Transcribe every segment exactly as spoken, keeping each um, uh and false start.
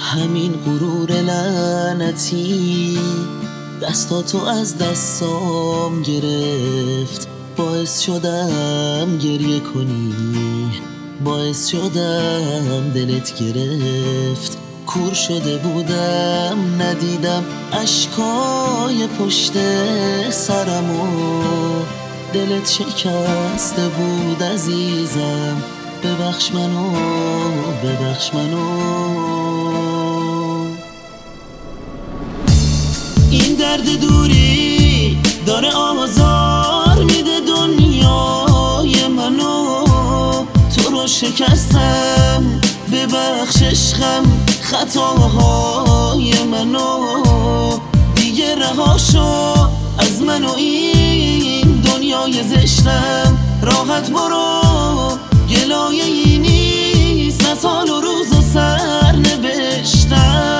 همین غرور لعنتی دستاتو از دستام گرفت، باعث شدم گریه کنی، باعث شدم دلت گرفت. کور شده بودم ندیدم اشکای پشت سرمو، دلت شکسته بود عزیزم، ببخش منو، ببخش منو. این درد دوری داره آزار میده دنیای منو، تو رو شکستم، ببخش عشقم خطاهای منو، دیگه رها شو از من و این دنیای زشتم، راحت برو گلایه ای نیست، از حال و روز و سر نوشتم.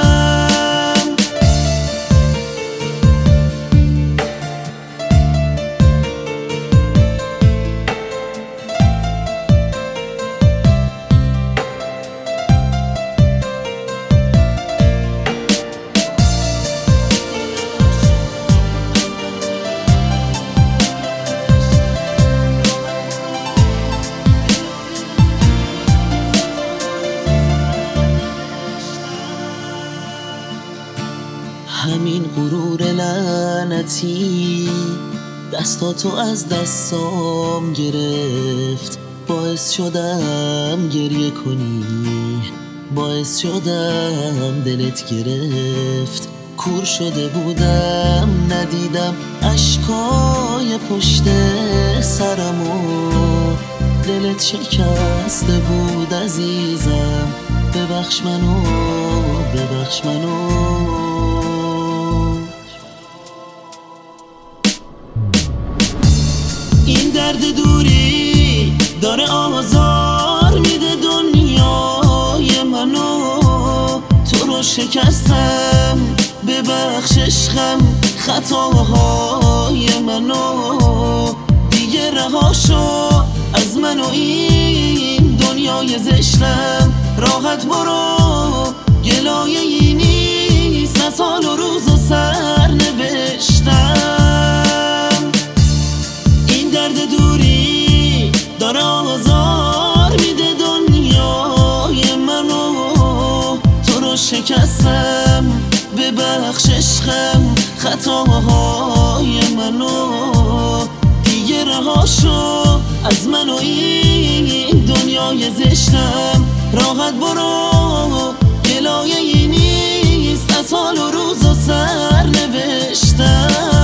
همین غرور لعنتی دستاتو از دستام گرفت، باعث شدم گریه کنی، باعث شدم دلت گرفت. کور شده بودم ندیدم اشکای پشت سرمو، دلت شکسته بود عزیزم، ببخش منو، ببخش منو. این درد دوری داره آزار میده دنیای منو، تو رو شکستم، ببخش عشقم خطاهای منو، دیگه رها شو از من و این دنیای زشتم، راحت برو گلایه ای نیست، از حال و روز و سر نوشتم. این درد دوری داره آزار میده دنیای منو، تو رو شکستم، ببخش عشقم خطاهای منو، دیگه رها شو از من و این دنیای زشتم، راحت برو گلایه ای نیست، از حال و روز و سر نوشتم.